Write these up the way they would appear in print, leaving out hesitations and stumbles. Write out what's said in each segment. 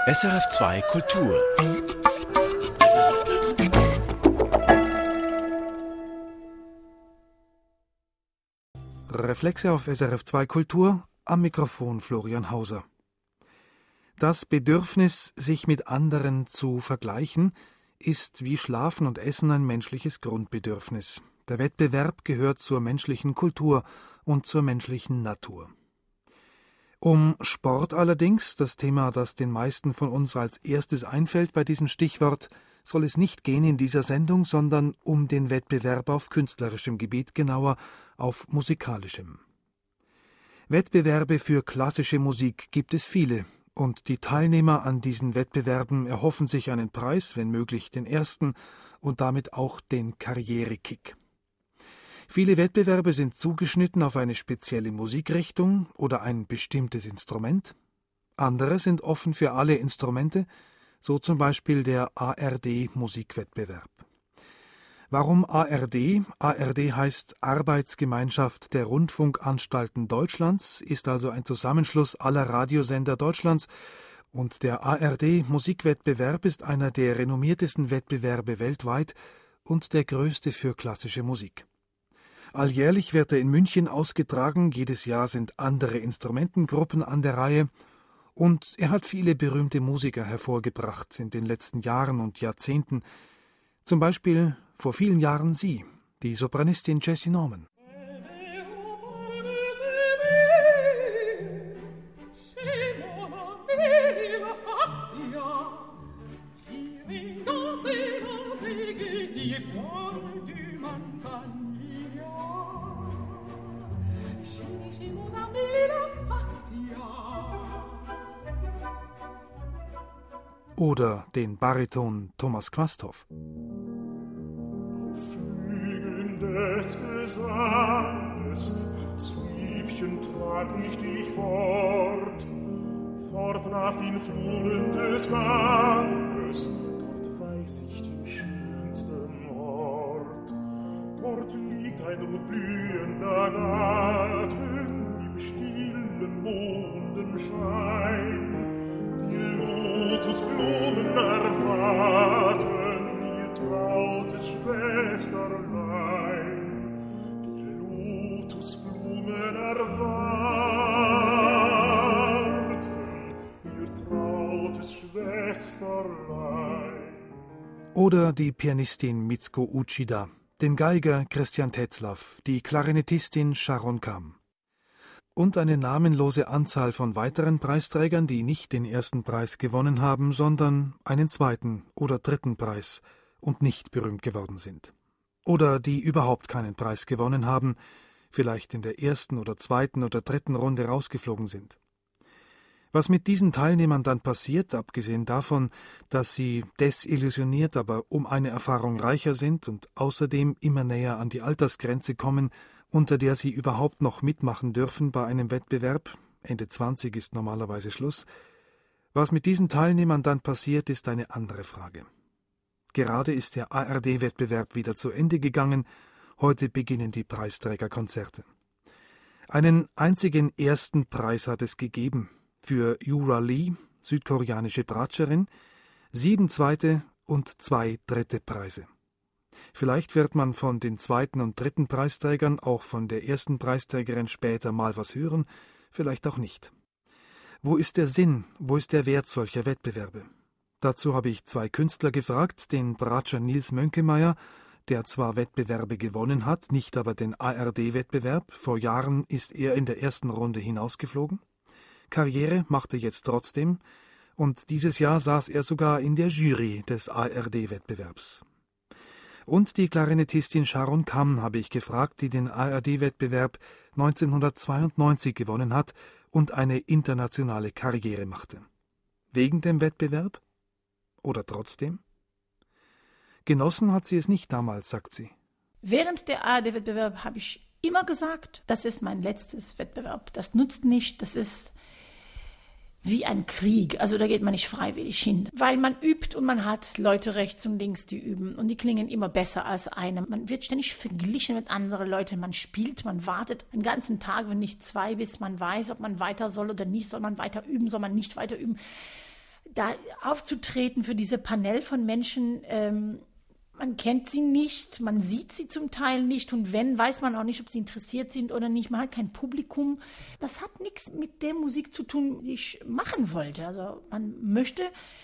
SRF2 Kultur. Reflexe auf SRF2 Kultur, am Mikrofon Florian Hauser. Das Bedürfnis, sich mit anderen zu vergleichen, ist wie Schlafen und Essen ein menschliches Grundbedürfnis. Der Wettbewerb gehört zur menschlichen Kultur und zur menschlichen Natur. Um Sport allerdings, das Thema, das den meisten von uns als erstes einfällt bei diesem Stichwort, soll es nicht gehen in dieser Sendung, sondern um den Wettbewerb auf künstlerischem Gebiet, genauer auf musikalischem. Wettbewerbe für klassische Musik gibt es viele, und die Teilnehmer an diesen Wettbewerben erhoffen sich einen Preis, wenn möglich den ersten, und damit auch den Karrierekick. Viele Wettbewerbe sind zugeschnitten auf eine spezielle Musikrichtung oder ein bestimmtes Instrument. Andere sind offen für alle Instrumente, so zum Beispiel der ARD-Musikwettbewerb. Warum ARD? ARD heißt Arbeitsgemeinschaft der Rundfunkanstalten Deutschlands, ist also ein Zusammenschluss aller Radiosender Deutschlands, und der ARD-Musikwettbewerb ist einer der renommiertesten Wettbewerbe weltweit und der größte für klassische Musik. Alljährlich wird er in München ausgetragen, jedes Jahr sind andere Instrumentengruppen an der Reihe, und er hat viele berühmte Musiker hervorgebracht in den letzten Jahren und Jahrzehnten, zum Beispiel vor vielen Jahren sie, die Sopranistin Jessie Norman. Oder den Bariton Thomas Quasthoff. Auf Flügeln des Gesanges, als Liebchen trag ich dich fort nach den Fluren des Ganges, dort weiß ich den schönsten Ort. Dort liegt ein rotblühender Garten im stillen Mondenschein. Die Lotusblumen erwarten ihr trautes Schwesterlein. Die Lotusblumen erwarten ihr trautes Schwesterlein. Oder die Pianistin Mitsuko Uchida, den Geiger Christian Tetzlaff, die Klarinettistin Sharon Kam. Und eine namenlose Anzahl von weiteren Preisträgern, die nicht den ersten Preis gewonnen haben, sondern einen zweiten oder dritten Preis und nicht berühmt geworden sind. Oder die überhaupt keinen Preis gewonnen haben, vielleicht in der ersten oder zweiten oder dritten Runde rausgeflogen sind. Was mit diesen Teilnehmern dann passiert, abgesehen davon, dass sie desillusioniert, aber um eine Erfahrung reicher sind und außerdem immer näher an die Altersgrenze kommen, unter der sie überhaupt noch mitmachen dürfen bei einem Wettbewerb, Ende 20 ist normalerweise Schluss, was mit diesen Teilnehmern dann passiert, ist eine andere Frage. Gerade ist der ARD-Wettbewerb wieder zu Ende gegangen, heute beginnen die Preisträgerkonzerte. Einen einzigen ersten Preis hat es gegeben, für Yura Lee, südkoreanische Bratscherin, 7 zweite und 2 dritte Preise. Vielleicht wird man von den zweiten und dritten Preisträgern, auch von der ersten Preisträgerin später mal was hören, vielleicht auch nicht. Wo ist der Sinn, wo ist der Wert solcher Wettbewerbe? Dazu habe ich 2 Künstler gefragt, den Bratscher Nils Mönkemeyer, der zwar Wettbewerbe gewonnen hat, nicht aber den ARD-Wettbewerb, vor Jahren ist er in der ersten Runde hinausgeflogen. Karriere macht er jetzt trotzdem, und dieses Jahr saß er sogar in der Jury des ARD-Wettbewerbs. Und die Klarinettistin Sharon Kam habe ich gefragt, die den ARD-Wettbewerb 1992 gewonnen hat und eine internationale Karriere machte. Wegen dem Wettbewerb? Oder trotzdem? Genossen hat sie es nicht damals, sagt sie. Während der ARD-Wettbewerb habe ich immer gesagt, das ist mein letztes Wettbewerb. Das nutzt nicht, das ist wie ein Krieg. Also da geht man nicht freiwillig hin. Weil man übt und man hat Leute rechts und links, die üben. Und die klingen immer besser als eine. Man wird ständig verglichen mit anderen Leuten. Man spielt, man wartet einen ganzen Tag, wenn nicht 2, bis man weiß, ob man weiter soll oder nicht. Soll man weiter üben, soll man nicht weiter üben. da aufzutreten für diese Panel von Menschen, man kennt sie nicht, man sieht sie zum Teil nicht und wenn, weiß man auch nicht, ob sie interessiert sind oder nicht. Man hat kein Publikum. Das hat nichts mit der Musik zu tun, die ich machen wollte. Also man möchte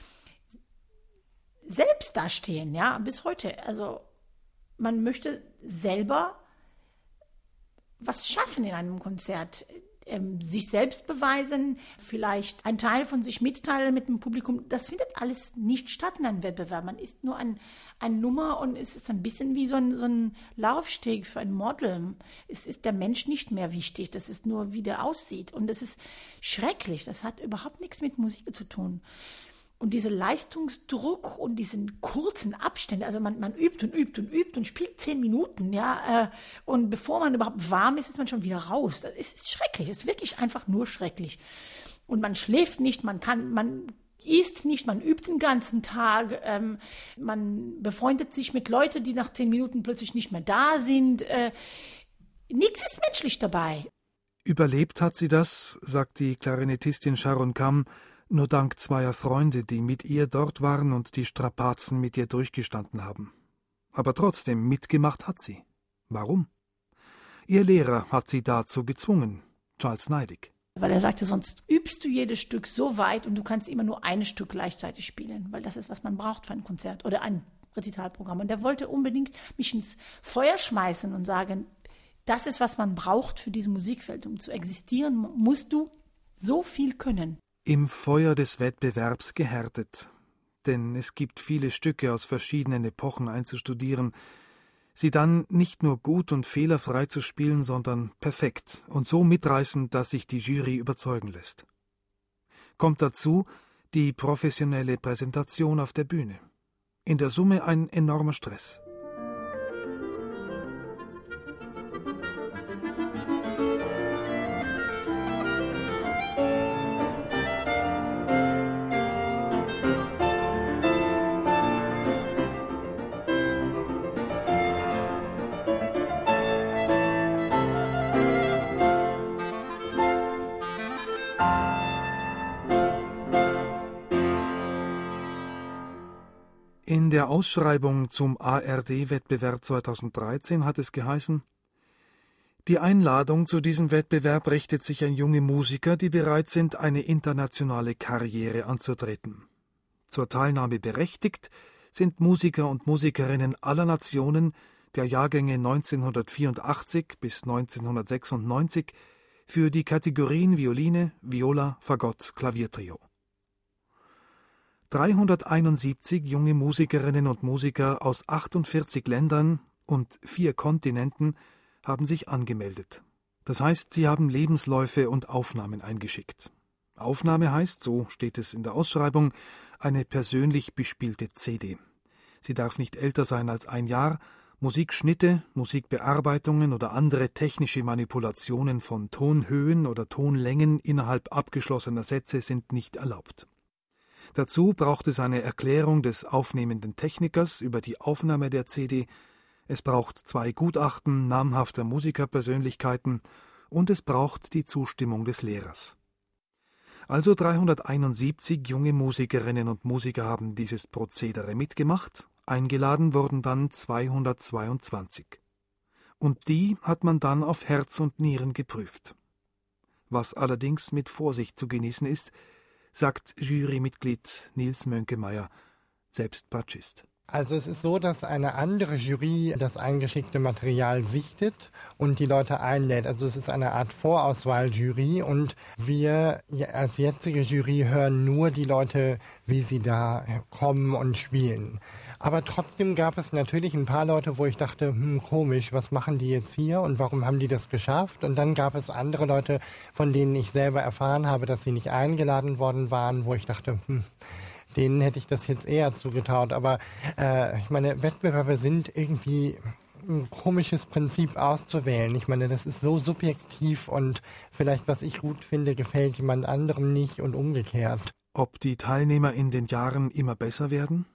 selbst dastehen, ja, bis heute. Also man möchte selber was schaffen in einem Konzert. Sich selbst beweisen, vielleicht einen Teil von sich mitteilen mit dem Publikum, das findet alles nicht statt in einem Wettbewerb. Man ist nur ein Nummer und es ist ein bisschen wie so ein Laufsteg für ein Model. Es ist der Mensch nicht mehr wichtig, das ist nur, wie der aussieht. Und das ist schrecklich, das hat überhaupt nichts mit Musik zu tun. Und dieser Leistungsdruck und diesen kurzen Abstände, also man übt und übt und übt und spielt 10 Minuten, ja, und bevor man überhaupt warm ist, ist man schon wieder raus. Das ist schrecklich, es ist wirklich einfach nur schrecklich. Und man schläft nicht, man isst nicht, man übt den ganzen Tag, man befreundet sich mit Leuten, die nach 10 Minuten plötzlich nicht mehr da sind. Nichts ist menschlich dabei. Überlebt hat sie das, sagt die Klarinettistin Sharon Kam, nur dank zweier Freunde, die mit ihr dort waren und die Strapazen mit ihr durchgestanden haben. Aber trotzdem mitgemacht hat sie. Warum? Ihr Lehrer hat sie dazu gezwungen, Charles Neidig. Weil er sagte, sonst übst du jedes Stück so weit und du kannst immer nur ein Stück gleichzeitig spielen, weil das ist, was man braucht für ein Konzert oder ein Rezitalprogramm. Und er wollte unbedingt mich ins Feuer schmeißen und sagen, das ist, was man braucht für dieses Musikfeld. Um zu existieren, musst du so viel können. Im Feuer des Wettbewerbs gehärtet. Denn es gibt viele Stücke aus verschiedenen Epochen einzustudieren, sie dann nicht nur gut und fehlerfrei zu spielen, sondern perfekt und so mitreißend, dass sich die Jury überzeugen lässt. Kommt dazu die professionelle Präsentation auf der Bühne. In der Summe ein enormer Stress. In der Ausschreibung zum ARD-Wettbewerb 2013 hat es geheißen: Die Einladung zu diesem Wettbewerb richtet sich an junge Musiker, die bereit sind, eine internationale Karriere anzutreten. Zur Teilnahme berechtigt sind Musiker und Musikerinnen aller Nationen der Jahrgänge 1984 bis 1996 für die Kategorien Violine, Viola, Fagott, Klaviertrio. 371 junge Musikerinnen und Musiker aus 48 Ländern und 4 Kontinenten haben sich angemeldet. Das heißt, sie haben Lebensläufe und Aufnahmen eingeschickt. Aufnahme heißt, so steht es in der Ausschreibung, eine persönlich bespielte CD. Sie darf nicht älter sein als 1 Jahr. Musikschnitte, Musikbearbeitungen oder andere technische Manipulationen von Tonhöhen oder Tonlängen innerhalb abgeschlossener Sätze sind nicht erlaubt. Dazu braucht es eine Erklärung des aufnehmenden Technikers über die Aufnahme der CD, es braucht 2 Gutachten namhafter Musikerpersönlichkeiten und es braucht die Zustimmung des Lehrers. Also 371 junge Musikerinnen und Musiker haben dieses Prozedere mitgemacht, eingeladen wurden dann 222. Und die hat man dann auf Herz und Nieren geprüft. Was allerdings mit Vorsicht zu genießen ist, sagt Jurymitglied Nils Mönkemeyer, selbst Bratschist. Also es ist so, dass eine andere Jury das eingeschickte Material sichtet und die Leute einlädt. Also es ist eine Art Vorauswahljury und wir als jetzige Jury hören nur die Leute, wie sie da kommen und spielen. Aber trotzdem gab es natürlich ein paar Leute, wo ich dachte, komisch, was machen die jetzt hier und warum haben die das geschafft? Und dann gab es andere Leute, von denen ich selber erfahren habe, dass sie nicht eingeladen worden waren, wo ich dachte, denen hätte ich das jetzt eher zugetraut. Aber ich meine, Wettbewerbe sind irgendwie ein komisches Prinzip auszuwählen. Ich meine, das ist so subjektiv und vielleicht, was ich gut finde, gefällt jemand anderem nicht und umgekehrt. Ob die Teilnehmer in den Jahren immer besser werden?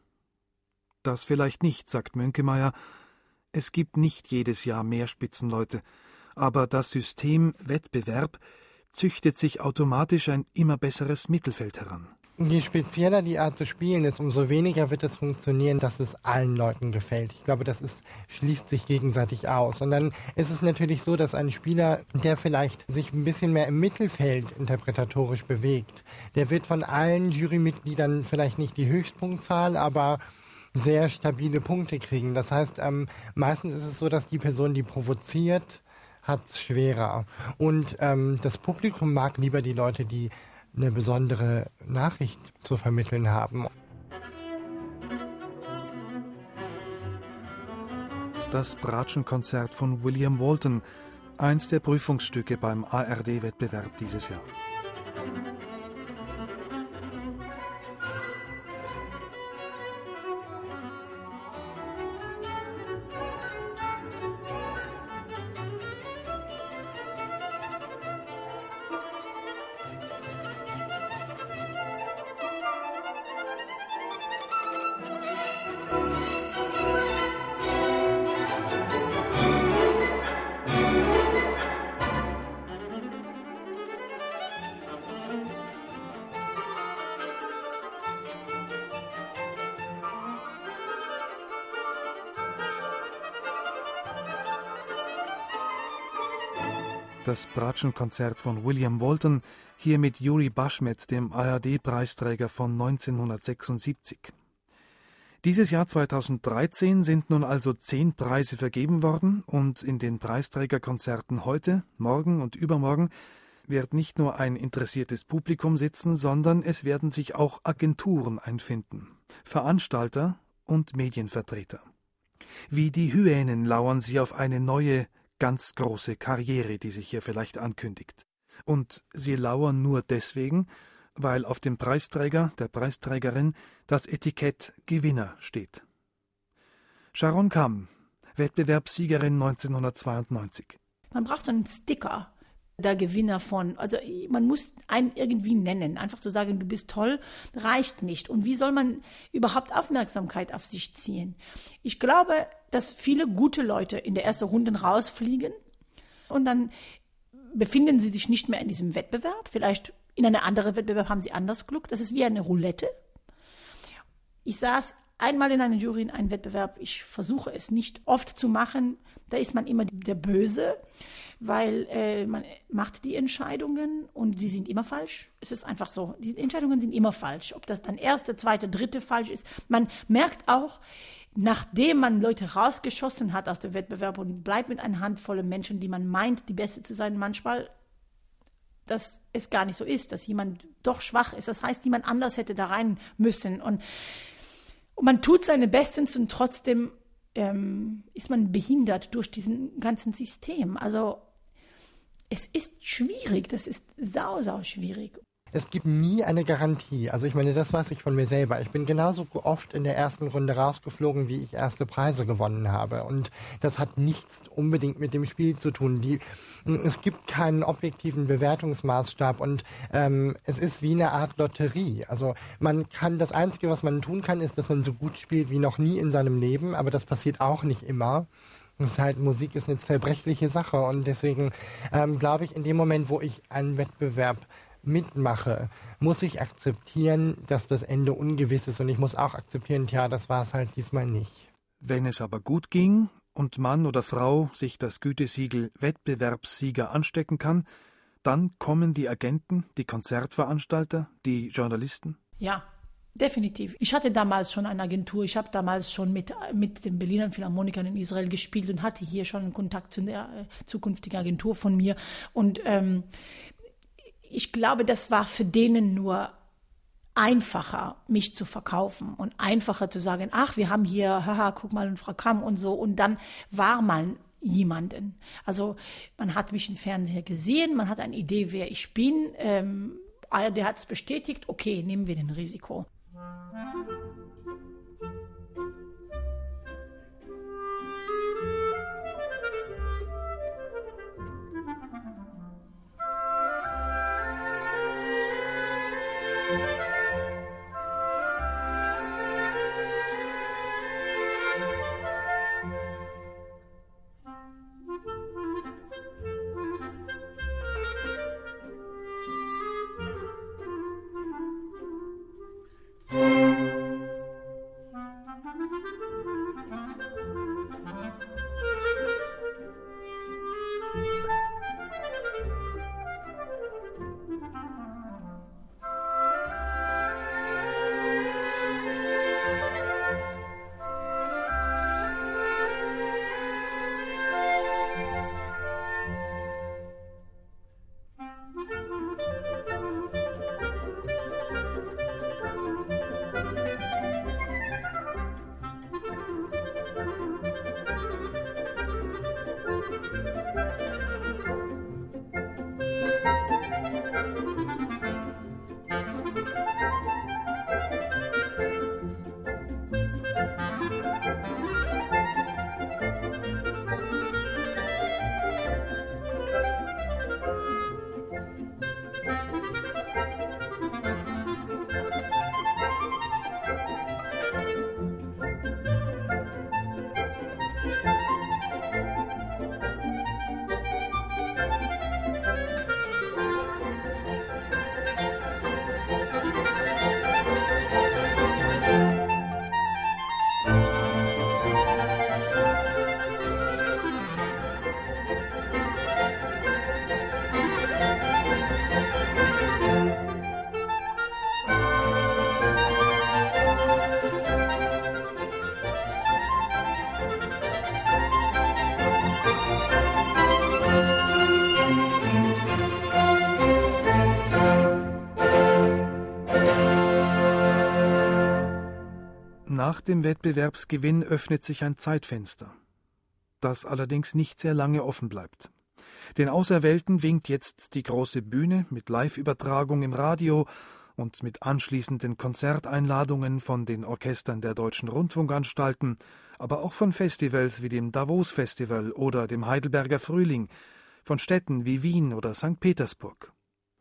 Das vielleicht nicht, sagt Mönkemeyer. Es gibt nicht jedes Jahr mehr Spitzenleute, aber das System Wettbewerb züchtet sich automatisch ein immer besseres Mittelfeld heran. Je spezieller die Art zu spielen ist, umso weniger wird es funktionieren, dass es allen Leuten gefällt. Ich glaube, schließt sich gegenseitig aus. Und dann ist es natürlich so, dass ein Spieler, der vielleicht sich ein bisschen mehr im Mittelfeld interpretatorisch bewegt, der wird von allen Jurymitgliedern vielleicht nicht die Höchstpunktzahl, aber sehr stabile Punkte kriegen. Das heißt, meistens ist es so, dass die Person, die provoziert, hat es schwerer. Und das Publikum mag lieber die Leute, die eine besondere Nachricht zu vermitteln haben. Das Bratschenkonzert von William Walton, eins der Prüfungsstücke beim ARD-Wettbewerb dieses Jahr. Das Bratschenkonzert von William Walton, hier mit Juri Baschmet, dem ARD-Preisträger von 1976. Dieses Jahr 2013 sind nun also 10 Preise vergeben worden und in den Preisträgerkonzerten heute, morgen und übermorgen wird nicht nur ein interessiertes Publikum sitzen, sondern es werden sich auch Agenturen einfinden, Veranstalter und Medienvertreter. Wie die Hyänen lauern sie auf eine neue, ganz große Karriere, die sich hier vielleicht ankündigt. Und sie lauern nur deswegen, weil auf dem Preisträger, der Preisträgerin, das Etikett Gewinner steht. Sharon Kam, Wettbewerbssiegerin 1992. Man braucht so einen Sticker, der Gewinner von, also man muss einen irgendwie nennen. Einfach zu sagen, du bist toll, reicht nicht. Und wie soll man überhaupt Aufmerksamkeit auf sich ziehen? Ich glaube, dass viele gute Leute in der ersten Runde rausfliegen und dann befinden sie sich nicht mehr in diesem Wettbewerb. Vielleicht in einem anderen Wettbewerb haben sie anders Glück. Das ist wie eine Roulette. Ich saß einmal in einer Jury in einem Wettbewerb. Ich versuche es nicht oft zu machen. Da ist man immer der Böse, weil man macht die Entscheidungen und sie sind immer falsch. Es ist einfach so. Die Entscheidungen sind immer falsch. Ob das dann erste, zweite, dritte falsch ist. Man merkt auch, nachdem man Leute rausgeschossen hat aus dem Wettbewerb und bleibt mit einer Handvoll Menschen, die man meint, die Beste zu sein, manchmal, dass es gar nicht so ist, dass jemand doch schwach ist. Das heißt, jemand anders hätte da rein müssen. Und man tut seine Bestens und trotzdem ist man behindert durch diesen ganzen System. Also es ist schwierig, das ist sau schwierig. Es gibt nie eine Garantie. Also ich meine, das weiß ich von mir selber. Ich bin genauso oft in der ersten Runde rausgeflogen, wie ich erste Preise gewonnen habe. Und das hat nichts unbedingt mit dem Spiel zu tun. Es gibt keinen objektiven Bewertungsmaßstab und es ist wie eine Art Lotterie. Also das Einzige, was man tun kann, ist, dass man so gut spielt wie noch nie in seinem Leben. Aber das passiert auch nicht immer. Musik ist eine zerbrechliche Sache. Und deswegen glaube ich, in dem Moment, wo ich einen Wettbewerb mitmache, muss ich akzeptieren, dass das Ende ungewiss ist und ich muss auch akzeptieren, das war es halt diesmal nicht. Wenn es aber gut ging und Mann oder Frau sich das Gütesiegel Wettbewerbssieger anstecken kann, dann kommen die Agenten, die Konzertveranstalter, die Journalisten? Ja, definitiv. Ich hatte damals schon eine Agentur, ich habe damals schon mit den Berliner Philharmonikern in Israel gespielt und hatte hier schon einen Kontakt zu der zukünftigen Agentur von mir und ich glaube, das war für denen nur einfacher, mich zu verkaufen und einfacher zu sagen, ach, wir haben hier, haha, guck mal, Frau Kamm und so. Und dann war man jemanden. Also man hat mich im Fernseher gesehen, man hat eine Idee, wer ich bin. Der hat es bestätigt, okay, nehmen wir den Risiko. Nach dem Wettbewerbsgewinn öffnet sich ein Zeitfenster, das allerdings nicht sehr lange offen bleibt. Den Auserwählten winkt jetzt die große Bühne mit Live-Übertragung im Radio und mit anschließenden Konzerteinladungen von den Orchestern der Deutschen Rundfunkanstalten, aber auch von Festivals wie dem Davos-Festival oder dem Heidelberger Frühling, von Städten wie Wien oder St. Petersburg.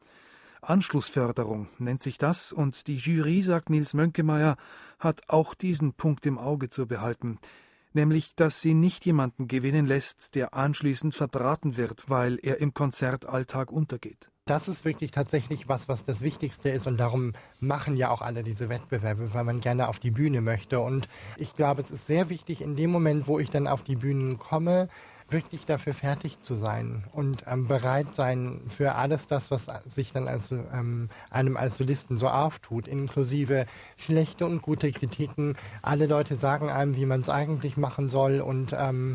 Anschlussförderung nennt sich das, und die Jury, sagt Nils Mönkemeyer, hat auch diesen Punkt im Auge zu behalten, nämlich, dass sie nicht jemanden gewinnen lässt, der anschließend verbraten wird, weil er im Konzertalltag untergeht. Das ist wirklich tatsächlich was das Wichtigste ist, und darum machen ja auch alle diese Wettbewerbe, weil man gerne auf die Bühne möchte. Und ich glaube, es ist sehr wichtig, in dem Moment, wo ich dann auf die Bühnen komme, wirklich dafür fertig zu sein und bereit sein für alles das, was sich dann einem als Solisten so auftut, inklusive schlechte und gute Kritiken. Alle Leute sagen einem, wie man es eigentlich machen soll, und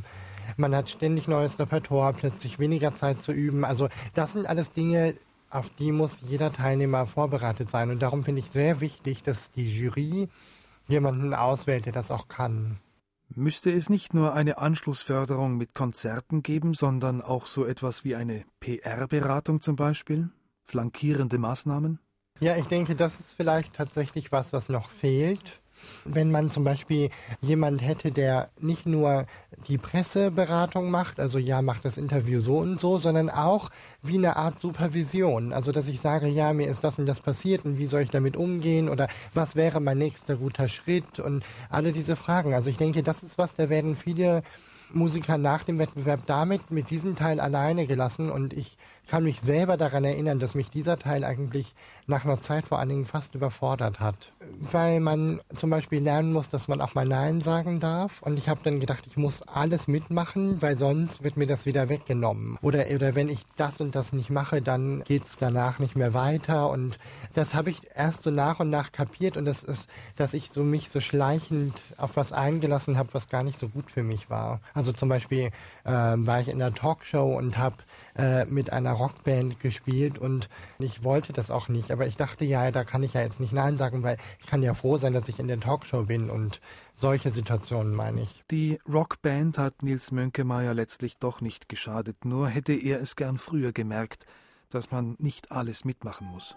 man hat ständig neues Repertoire, plötzlich weniger Zeit zu üben. Also das sind alles Dinge, auf die muss jeder Teilnehmer vorbereitet sein. Und darum finde ich sehr wichtig, dass die Jury jemanden auswählt, der das auch kann. Müsste es nicht nur eine Anschlussförderung mit Konzerten geben, sondern auch so etwas wie eine PR-Beratung zum Beispiel? Flankierende Maßnahmen? Ja, ich denke, das ist vielleicht tatsächlich was noch fehlt. Wenn man zum Beispiel jemand hätte, der nicht nur die Presseberatung macht, also ja, macht das Interview so und so, sondern auch wie eine Art Supervision. Also, dass ich sage, ja, mir ist das und das passiert und wie soll ich damit umgehen oder was wäre mein nächster guter Schritt und alle diese Fragen. Also ich denke, das ist was, da werden viele Musiker nach dem Wettbewerb mit diesem Teil alleine gelassen, und ich kann mich selber daran erinnern, dass mich dieser Teil eigentlich nach einer Zeit vor allen Dingen fast überfordert hat. Weil man zum Beispiel lernen muss, dass man auch mal Nein sagen darf, und ich habe dann gedacht, ich muss alles mitmachen, weil sonst wird mir das wieder weggenommen. Oder wenn ich das und das nicht mache, dann geht's danach nicht mehr weiter, und das habe ich erst so nach und nach kapiert, und das ist, dass ich mich so schleichend auf was eingelassen habe, was gar nicht so gut für mich war. Also zum Beispiel war ich in einer Talkshow und habe mit einer Rockband gespielt, und ich wollte das auch nicht, aber ich dachte, ja, da kann ich ja jetzt nicht Nein sagen, weil ich kann ja froh sein, dass ich in der Talkshow bin, und solche Situationen meine ich. Die Rockband hat Nils Mönkemeyer letztlich doch nicht geschadet, nur hätte er es gern früher gemerkt, dass man nicht alles mitmachen muss.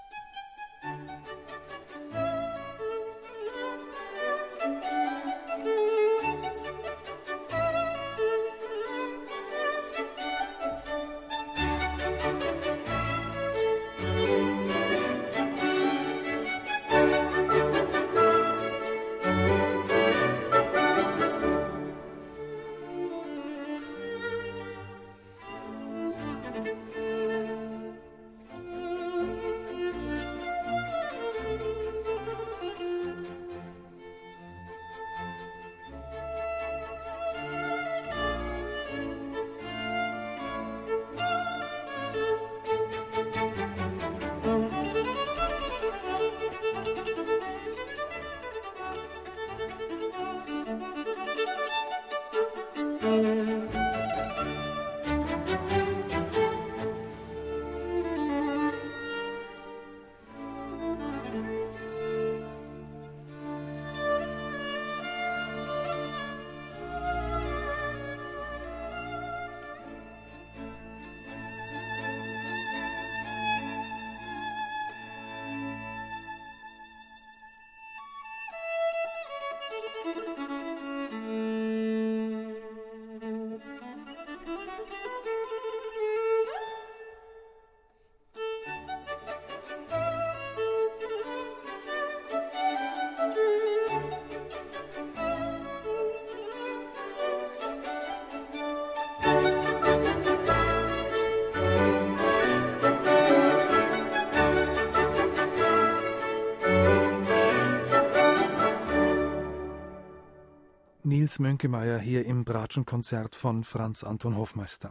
Nils Mönkemeyer hier im Bratschenkonzert von Franz Anton Hofmeister.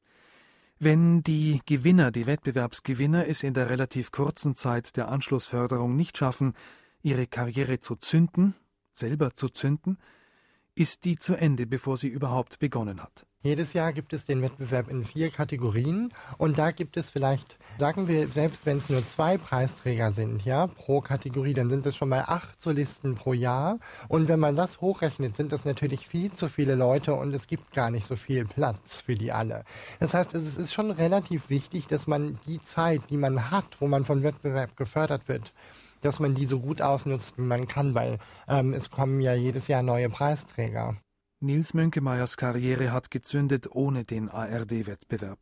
Wenn die Gewinner, die Wettbewerbsgewinner, es in der relativ kurzen Zeit der Anschlussförderung nicht schaffen, ihre Karriere zu zünden, selber zu zünden, ist die zu Ende, bevor sie überhaupt begonnen hat. Jedes Jahr gibt es den Wettbewerb in 4 Kategorien und da gibt es vielleicht, sagen wir, selbst wenn es nur 2 Preisträger sind, ja, pro Kategorie, dann sind es schon mal 8 Solisten pro Jahr und wenn man das hochrechnet, sind das natürlich viel zu viele Leute und es gibt gar nicht so viel Platz für die alle. Das heißt, es ist schon relativ wichtig, dass man die Zeit, die man hat, wo man von Wettbewerb gefördert wird, dass man die so gut ausnutzt, wie man kann, weil es kommen ja jedes Jahr neue Preisträger. Nils Mönkemeyers Karriere hat gezündet ohne den ARD-Wettbewerb.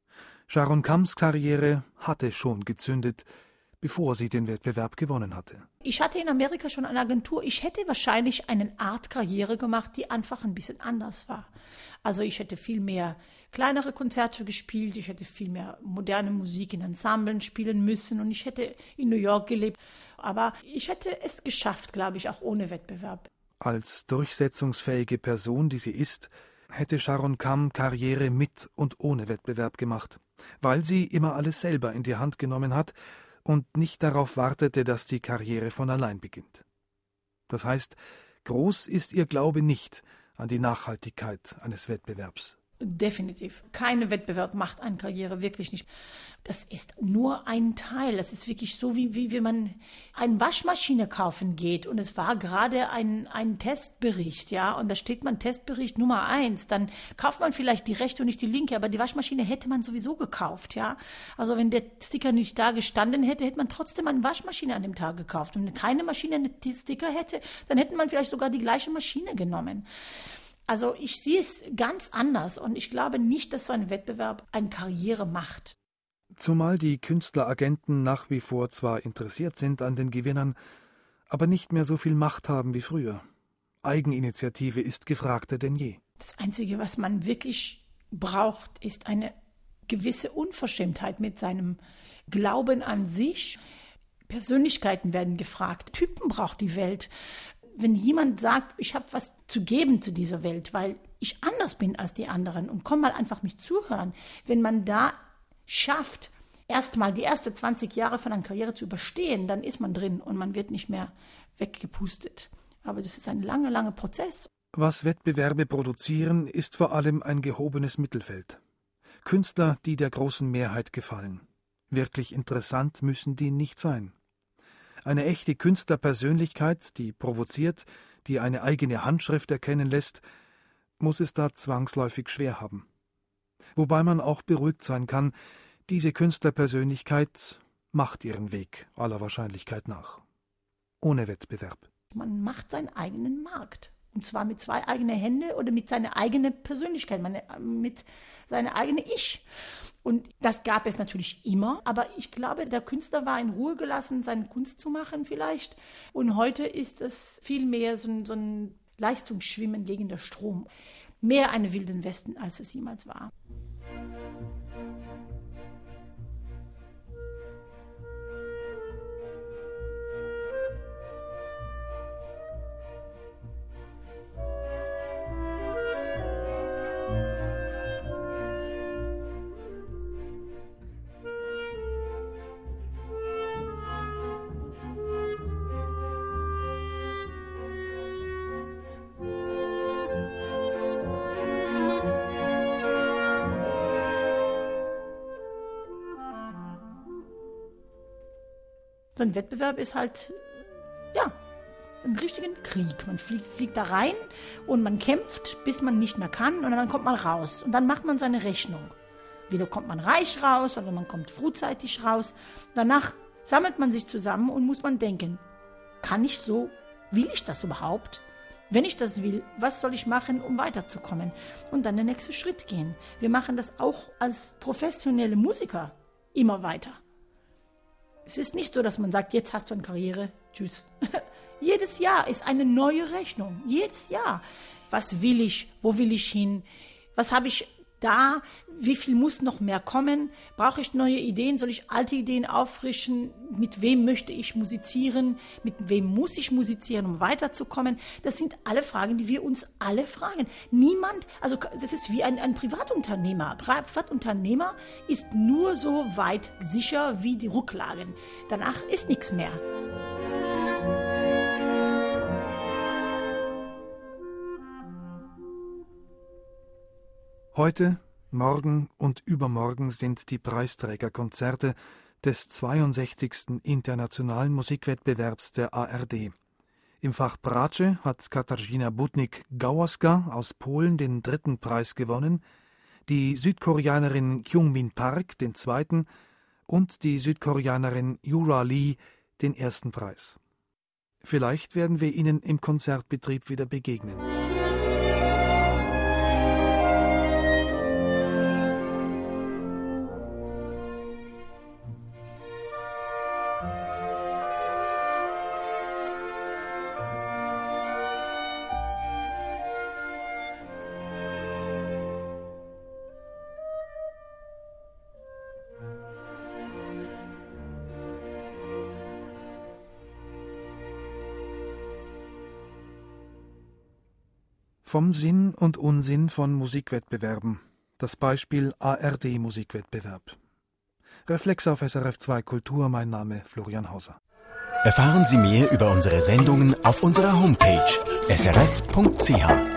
Sharon Khams Karriere hatte schon gezündet, bevor sie den Wettbewerb gewonnen hatte. Ich hatte in Amerika schon eine Agentur. Ich hätte wahrscheinlich eine Art Karriere gemacht, die einfach ein bisschen anders war. Also ich hätte viel mehr kleinere Konzerte gespielt, ich hätte viel mehr moderne Musik in Ensemblen spielen müssen und ich hätte in New York gelebt. Aber ich hätte es geschafft, glaube ich, auch ohne Wettbewerb. Als durchsetzungsfähige Person, die sie ist, hätte Sharon Kham Karriere mit und ohne Wettbewerb gemacht, weil sie immer alles selber in die Hand genommen hat und nicht darauf wartete, dass die Karriere von allein beginnt. Das heißt, groß ist ihr Glaube nicht an die Nachhaltigkeit eines Wettbewerbs. Definitiv. Kein Wettbewerb macht eine Karriere, wirklich nicht. Das ist nur ein Teil. Das ist wirklich so, wie wenn man eine Waschmaschine kaufen geht und es war gerade ein Testbericht, ja, und da steht man Testbericht Nummer 1, dann kauft man vielleicht die rechte und nicht die linke, aber die Waschmaschine hätte man sowieso gekauft, ja. Also wenn der Sticker nicht da gestanden hätte, hätte man trotzdem eine Waschmaschine an dem Tag gekauft. Und wenn keine Maschine einen Sticker hätte, dann hätte man vielleicht sogar die gleiche Maschine genommen. Also ich sehe es ganz anders und ich glaube nicht, dass so ein Wettbewerb eine Karriere macht. Zumal die Künstleragenten nach wie vor zwar interessiert sind an den Gewinnern, aber nicht mehr so viel Macht haben wie früher. Eigeninitiative ist gefragter denn je. Das Einzige, was man wirklich braucht, ist eine gewisse Unverschämtheit mit seinem Glauben an sich. Persönlichkeiten werden gefragt. Typen braucht die Welt. Wenn jemand sagt, ich habe was zu geben zu dieser Welt, weil ich anders bin als die anderen und komm mal einfach mich zuhören, wenn man da schafft, erstmal die ersten 20 Jahre von einer Karriere zu überstehen, dann ist man drin und man wird nicht mehr weggepustet. Aber das ist ein langer Prozess. Was Wettbewerbe produzieren, ist vor allem ein gehobenes Mittelfeld. Künstler, die der großen Mehrheit gefallen. Wirklich interessant müssen die nicht sein. Eine echte Künstlerpersönlichkeit, die provoziert, die eine eigene Handschrift erkennen lässt, muss es da zwangsläufig schwer haben. Wobei man auch beruhigt sein kann, diese Künstlerpersönlichkeit macht ihren Weg aller Wahrscheinlichkeit nach. Ohne Wettbewerb. Man macht seinen eigenen Markt. Und zwar mit 2 eigenen Händen oder mit seiner eigenen Persönlichkeit, mit seiner eigenen Ich. Und das gab es natürlich immer, aber ich glaube, der Künstler war in Ruhe gelassen, seine Kunst zu machen vielleicht. Und heute ist es viel mehr so ein Leistungsschwimmen gegen den Strom. Mehr eine Wilden Westen, als es jemals war. So ein Wettbewerb ist halt, ja, ein richtiger Krieg. Man fliegt da rein und man kämpft, bis man nicht mehr kann und dann kommt man raus. Und dann macht man seine Rechnung. Wieder kommt man reich raus oder man kommt frühzeitig raus. Danach sammelt man sich zusammen und muss man denken, kann ich so, will ich das überhaupt? Wenn ich das will, was soll ich machen, um weiterzukommen? Und dann der nächste Schritt gehen. Wir machen das auch als professionelle Musiker immer weiter. Es ist nicht so, dass man sagt, jetzt hast du eine Karriere, tschüss. Jedes Jahr ist eine neue Rechnung. Jedes Jahr. Was will ich? Wo will ich hin? Was habe ich da? Wie viel muss noch mehr kommen? Brauche ich neue Ideen? Soll ich alte Ideen auffrischen? Mit wem möchte ich musizieren? Mit wem muss ich musizieren, um weiterzukommen? Das sind alle Fragen, die wir uns alle fragen. Niemand, also das ist wie ein Privatunternehmer. Privatunternehmer ist nur so weit sicher wie die Rücklagen. Danach ist nichts mehr. Heute, morgen und übermorgen sind die Preisträgerkonzerte des 62. Internationalen Musikwettbewerbs der ARD. Im Fach Bratsche hat Katarzyna Butnik-Gałązka aus Polen den 3. Preis gewonnen, die Südkoreanerin Kyungmin Park den 2. und die Südkoreanerin Yura Lee den 1. Preis. Vielleicht werden wir ihnen im Konzertbetrieb wieder begegnen. Vom Sinn und Unsinn von Musikwettbewerben. Das Beispiel ARD-Musikwettbewerb. Reflex auf SRF 2 Kultur, mein Name Florian Hauser. Erfahren Sie mehr über unsere Sendungen auf unserer Homepage srf.ch.